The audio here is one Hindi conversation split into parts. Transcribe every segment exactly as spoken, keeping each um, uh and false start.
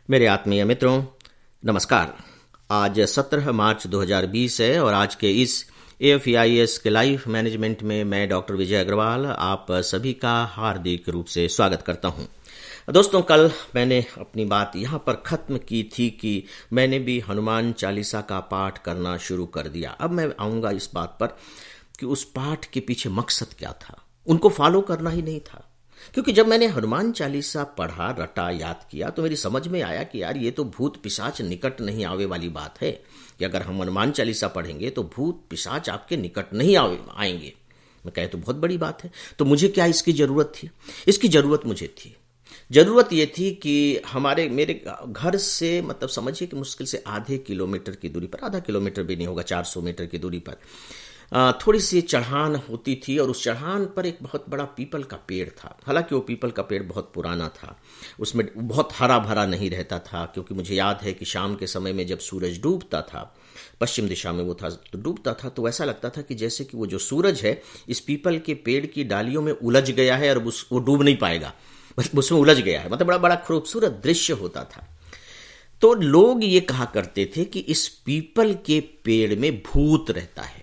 मेरे आत्मीय मित्रों, नमस्कार। आज सत्रह मार्च दो हज़ार बीस है और आज के इस A F E I S के लाइफ मैनेजमेंट में मैं डॉक्टर विजय अग्रवाल आप सभी का हार्दिक रूप से स्वागत करता हूं। दोस्तों, कल मैंने अपनी बात यहां पर ख़त्म की थी कि मैंने भी हनुमान चालीसा का पाठ करना शुरू कर दिया। अब मैं आऊँगा इस बात पर कि उस पाठ के पीछे मकसद क्या था। उनको फॉलो करना ही नहीं था, क्योंकि जब मैंने हनुमान चालीसा पढ़ा, रटा, याद किया तो मेरी समझ में आया कि यार ये तो भूत पिशाच निकट नहीं आवे वाली बात है कि अगर हम हनुमान चालीसा पढ़ेंगे तो भूत पिशाच आपके निकट नहीं आवे आएंगे। मैं कहे तो बहुत बड़ी बात है, तो मुझे क्या इसकी जरूरत थी? इसकी जरूरत मुझे थी जरूरत ये थी कि हमारे मेरे घर से मतलब समझिए कि मुश्किल से आधे किलोमीटर की दूरी पर, आधा किलोमीटर भी नहीं होगा, चार सौ मीटर की दूरी पर थोड़ी सी चढ़ान होती थी और उस चढ़ान पर एक बहुत बड़ा पीपल का पेड़ था। हालांकि वो पीपल का पेड़ बहुत पुराना था, उसमें बहुत हरा भरा नहीं रहता था, क्योंकि मुझे याद है कि शाम के समय में जब सूरज डूबता था, पश्चिम दिशा में वो था तो डूबता था, तो ऐसा लगता था कि जैसे कि वो जो सूरज है इस पीपल के पेड़ की डालियों में उलझ गया है और उस वो डूब नहीं पाएगा, उसमें उलझ गया है। मतलब बड़ा बड़ा खूबसूरत दृश्य होता था। तो लोग ये कहा करते थे कि इस पीपल के पेड़ में भूत रहता है,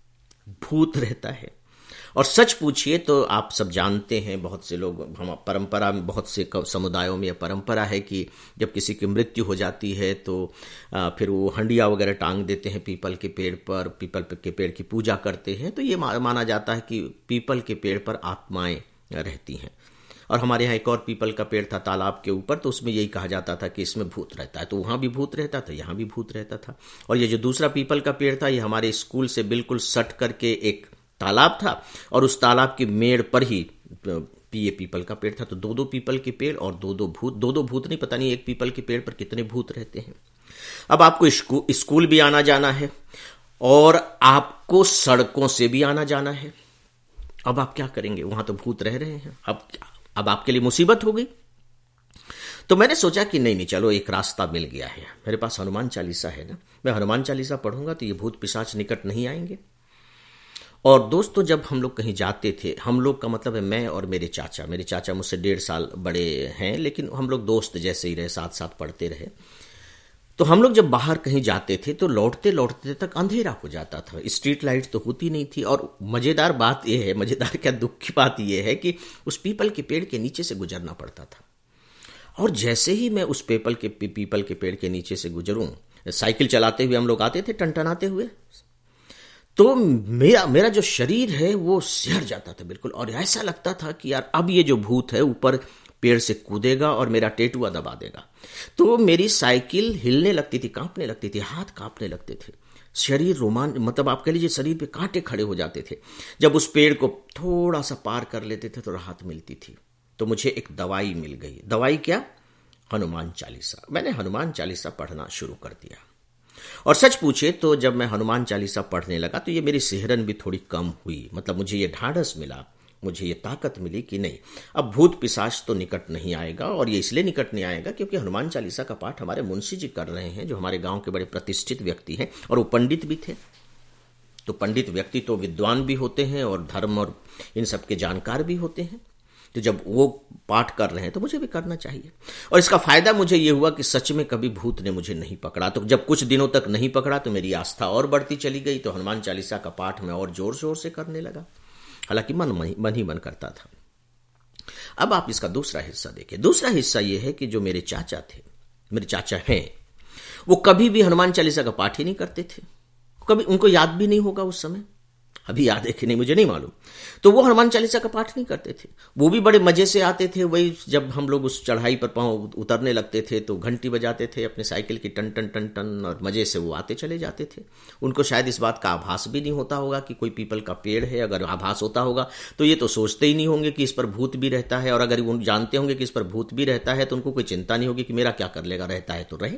भूत रहता है। और सच पूछिए तो आप सब जानते हैं, बहुत से लोग, हम परंपरा में, बहुत से समुदायों में यह परंपरा है कि जब किसी की मृत्यु हो जाती है तो फिर वो हंडिया वगैरह टांग देते हैं पीपल के पेड़ पर, पीपल के पेड़ की पूजा करते हैं। तो ये माना जाता है कि पीपल के पेड़ पर आत्माएं रहती हैं। और हमारे यहाँ एक और पीपल का पेड़ था तालाब के ऊपर, तो उसमें यही कहा जाता था कि इसमें भूत रहता है। तो वहाँ भी भूत रहता था, यहाँ भी भूत रहता था। और ये जो दूसरा पीपल का पेड़ था, ये हमारे स्कूल से बिल्कुल सट करके एक तालाब था और उस तालाब की मेड़ पर ही ये पीपल का पेड़ था। तो दो दो पीपल के पेड़ और दो दो भूत, दो दो भूत नहीं, पता नहीं एक पीपल के पेड़ पर कितने भूत रहते हैं। अब आपको स्कूल भी आना जाना है और आपको सड़कों से भी आना जाना है। अब आप क्या करेंगे? वहां तो भूत रह रहे हैं। अब क्या अब आपके लिए मुसीबत हो गई। तो मैंने सोचा कि नहीं नहीं चलो, एक रास्ता मिल गया है, मेरे पास हनुमान चालीसा है ना, मैं हनुमान चालीसा पढ़ूंगा तो ये भूत पिशाच निकट नहीं आएंगे। और दोस्तों, जब हम लोग कहीं जाते थे, हम लोग का मतलब है मैं और मेरे चाचा, मेरे चाचा मुझसे डेढ़ साल बड़े हैं, लेकिन हम लोग दोस्त जैसे ही रहे, साथ साथ पढ़ते रहे। तो हम लोग जब बाहर कहीं जाते थे तो लौटते लौटते तक अंधेरा हो जाता था, स्ट्रीट लाइट तो होती नहीं थी। और मजेदार बात यह है, मजेदार क्या दुख की बात यह है कि उस पीपल के पेड़ के नीचे से गुजरना पड़ता था। और जैसे ही मैं उस पीपल के पीपल के पेड़ के नीचे से गुजरूं, साइकिल चलाते हुए हम लोग आते थे टनटनाते हुए, तो मेरा मेरा जो शरीर है वो सिहर जाता था बिल्कुल। और ऐसा लगता था कि यार अब ये जो भूत है ऊपर पेड़ से कूदेगा और मेरा टेटुआ दबा देगा। तो मेरी साइकिल हिलने लगती थी, कांपने लगती थी, हाथ कांपने लगते थे, शरीर रोमान मतलब आप कह लीजिए शरीर पे कांटे खड़े हो जाते थे। जब उस पेड़ को थोड़ा सा पार कर लेते थे तो राहत मिलती थी। तो मुझे एक दवाई मिल गई। दवाई क्या? हनुमान चालीसा। मैंने हनुमान चालीसा पढ़ना शुरू कर दिया। और सच पूछे तो जब मैं हनुमान चालीसा पढ़ने लगा तो ये मेरी सिहरन भी थोड़ी कम हुई। मतलब मुझे ये ढाढ़स मिला, मुझे ये ताकत मिली कि नहीं, अब भूत पिशाच तो निकट नहीं आएगा। और ये इसलिए निकट नहीं आएगा क्योंकि हनुमान चालीसा का पाठ हमारे मुंशी जी कर रहे हैं, जो हमारे गांव के बड़े प्रतिष्ठित व्यक्ति हैं और वो पंडित भी थे। तो पंडित व्यक्ति तो विद्वान भी होते हैं और धर्म और इन सब के जानकार भी होते हैं। तो जब वो पाठ कर रहे हैं तो मुझे भी करना चाहिए। और इसका फायदा मुझे ये हुआ कि सच में कभी भूत ने मुझे नहीं पकड़ा। तो जब कुछ दिनों तक नहीं पकड़ा तो मेरी आस्था और बढ़ती चली गई। तो हनुमान चालीसा का पाठ मैं और जोर जोर से करने लगा, हालांकि मन मन ही मन करता था। अब आप इसका दूसरा हिस्सा देखिए। दूसरा हिस्सा यह है कि जो मेरे चाचा थे, मेरे चाचा हैं, वो कभी भी हनुमान चालीसा का पाठ ही नहीं करते थे। कभी उनको याद भी नहीं होगा उस समय, अभी याद है कि नहीं मुझे नहीं मालूम। तो वो हनुमान चालीसा का पाठ नहीं करते थे। वो भी बड़े मजे से आते थे। वही जब हम लोग उस चढ़ाई पर पांव उतरने लगते थे तो घंटी बजाते थे अपने साइकिल की, टन टन टन टन, और मजे से वो आते चले जाते थे। उनको शायद इस बात का आभास भी नहीं होता होगा कि कोई पीपल का पेड़ है। अगर आभास होता होगा तो ये तो सोचते ही नहीं होंगे कि इस पर भूत भी रहता है। और अगर वो जानते होंगे कि इस पर भूत भी रहता है तो उनको कोई चिंता नहीं होगी कि मेरा क्या कर लेगा, रहता है तो रहे।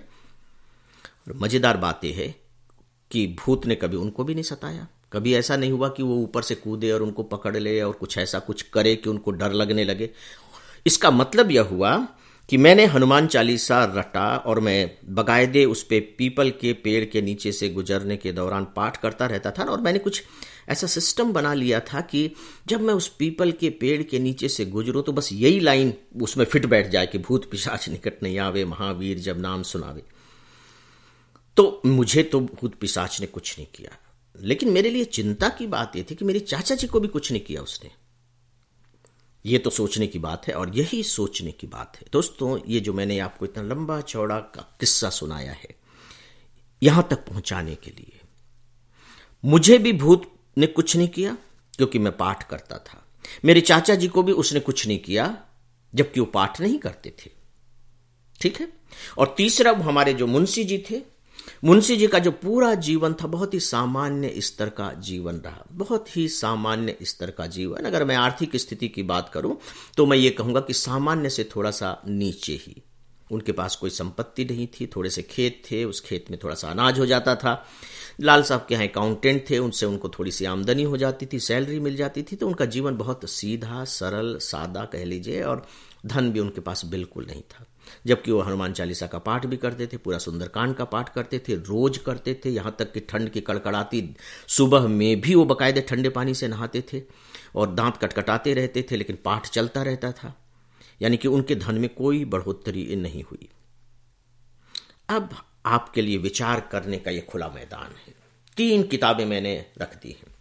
मजेदार बात यह है कि भूत ने कभी उनको भी नहीं सताया। कभी ऐसा नहीं हुआ कि वो ऊपर से कूदे और उनको पकड़ ले और कुछ ऐसा कुछ करे कि उनको डर लगने लगे। इसका मतलब यह हुआ कि मैंने हनुमान चालीसा रटा और मैं बकायदे उस पे पीपल के पेड़ के नीचे से गुजरने के दौरान पाठ करता रहता था। और मैंने कुछ ऐसा सिस्टम बना लिया था कि जब मैं उस पीपल के पेड़ के नीचे से गुजरूं तो बस यही लाइन उसमें फिट बैठ जाए कि भूत पिशाच निकट नहीं आवे, महावीर जब नाम सुनावे। तो मुझे तो भूत पिशाच ने कुछ नहीं किया, लेकिन मेरे लिए चिंता की बात यह थी कि मेरे चाचा जी को भी कुछ नहीं किया उसने। ये तो सोचने की बात है, और यही सोचने की बात है दोस्तों। ये जो मैंने आपको इतना लंबा चौड़ा का किस्सा सुनाया है, यहां तक पहुंचाने के लिए मुझे भी भूत ने कुछ नहीं किया क्योंकि मैं पाठ करता था। मेरे चाचा जी को भी उसने कुछ नहीं किया जबकि वो पाठ नहीं करते थे। ठीक है। और तीसरा हमारे जो मुंशी जी थे, मुंशी जी का जो पूरा जीवन था बहुत ही सामान्य स्तर का जीवन रहा, बहुत ही सामान्य स्तर का जीवन। अगर मैं आर्थिक स्थिति की बात करूं तो मैं ये कहूंगा कि सामान्य से थोड़ा सा नीचे ही। उनके पास कोई संपत्ति नहीं थी, थोड़े से खेत थे, उस खेत में थोड़ा सा अनाज हो जाता था। लाल साहब के यहाँ अकाउंटेंट थे, उनसे उनको थोड़ी सी आमदनी हो जाती थी, सैलरी मिल जाती थी। तो उनका जीवन बहुत सीधा सरल सादा कह लीजिए, और धन भी उनके पास बिल्कुल नहीं था। जबकि वो हनुमान चालीसा का पाठ भी करते थे, पूरा सुंदरकांड का पाठ करते थे, रोज करते थे। यहां तक कि ठंड की कड़कड़ाती सुबह में भी वो बकायदे ठंडे पानी से नहाते थे और दांत कटकटाते रहते थे, लेकिन पाठ चलता रहता था। यानी कि उनके धन में कोई बढ़ोतरी नहीं हुई। अब आपके लिए विचार करने का यह खुला मैदान है। तीन किताबें मैंने रख दी हैं,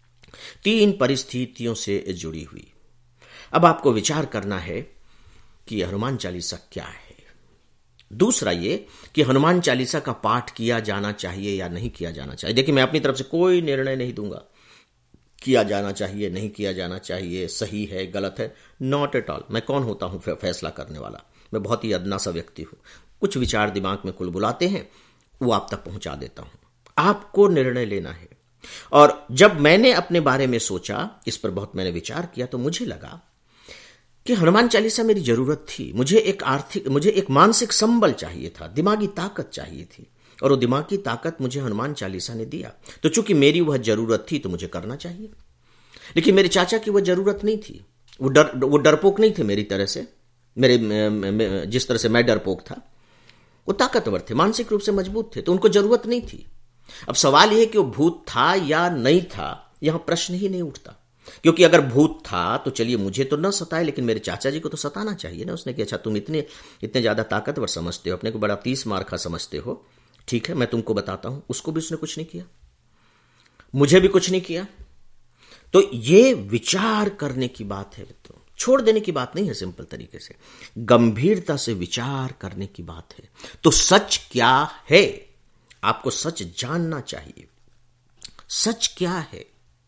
तीन परिस्थितियों से जुड़ी हुई। अब आपको विचार करना है कि हनुमान चालीसा क्या है। दूसरा ये कि हनुमान चालीसा का पाठ किया जाना चाहिए या नहीं किया जाना चाहिए। देखिए, मैं अपनी तरफ से कोई निर्णय नहीं दूंगा, किया जाना चाहिए नहीं किया जाना चाहिए, सही है गलत है, नॉट एट ऑल। मैं कौन होता हूं फैसला करने वाला? मैं बहुत ही अदना सा व्यक्ति हूं। कुछ विचार दिमाग में कुल बुलाते हैं, वो आप तक पहुंचा देता हूं। आपको निर्णय लेना है। और जब मैंने अपने बारे में सोचा, इस पर बहुत मैंने विचार किया, तो मुझे लगा कि हनुमान चालीसा मेरी जरूरत थी। मुझे एक आर्थिक मुझे एक मानसिक संबल चाहिए था, दिमागी ताकत चाहिए थी, और वो दिमागी ताकत मुझे हनुमान चालीसा ने दिया। तो चूंकि मेरी वह जरूरत थी तो मुझे करना चाहिए। लेकिन मेरे चाचा की वह जरूरत नहीं थी। वो डर वो डरपोक नहीं थे मेरी तरह से, मेरे जिस तरह से मैं डरपोक था। वो ताकतवर थे, मानसिक रूप से मजबूत थे, तो उनको जरूरत नहीं थी। अब सवाल यह है कि वो भूत था या नहीं था, यहां प्रश्न ही नहीं उठता। क्योंकि अगर भूत था तो चलिए मुझे तो न सताए, लेकिन मेरे चाचा जी को तो सताना चाहिए ना। उसने कहा, अच्छा तुम इतने इतने ज्यादा ताकतवर समझते हो, अपने को बड़ा तीस मार का समझते हो, ठीक है मैं तुमको बताता हूं। उसको भी उसने कुछ नहीं किया, मुझे भी कुछ नहीं किया। तो ये विचार करने की बात है मित्रों, छोड़ देने की बात नहीं है। सिंपल तरीके से गंभीरता से विचार करने की बात है। तो सच क्या है? आपको सच जानना चाहिए। सच क्या है,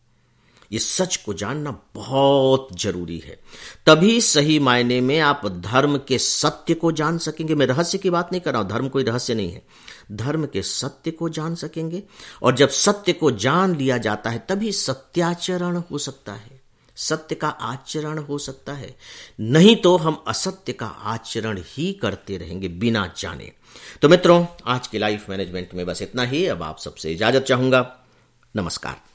ये सच को जानना बहुत जरूरी है। तभी सही मायने में आप धर्म के सत्य को जान सकेंगे। मैं रहस्य की बात नहीं कर रहा हूं, धर्म कोई रहस्य नहीं है। धर्म के सत्य को जान सकेंगे, और जब सत्य को जान लिया जाता है तभी सत्याचरण हो सकता है, सत्य का आचरण हो सकता है। नहीं तो हम असत्य का आचरण ही करते रहेंगे बिना जाने। तो मित्रों, आज के लाइफ मैनेजमेंट में बस इतना ही। अब आप सबसे इजाजत चाहूंगा। नमस्कार।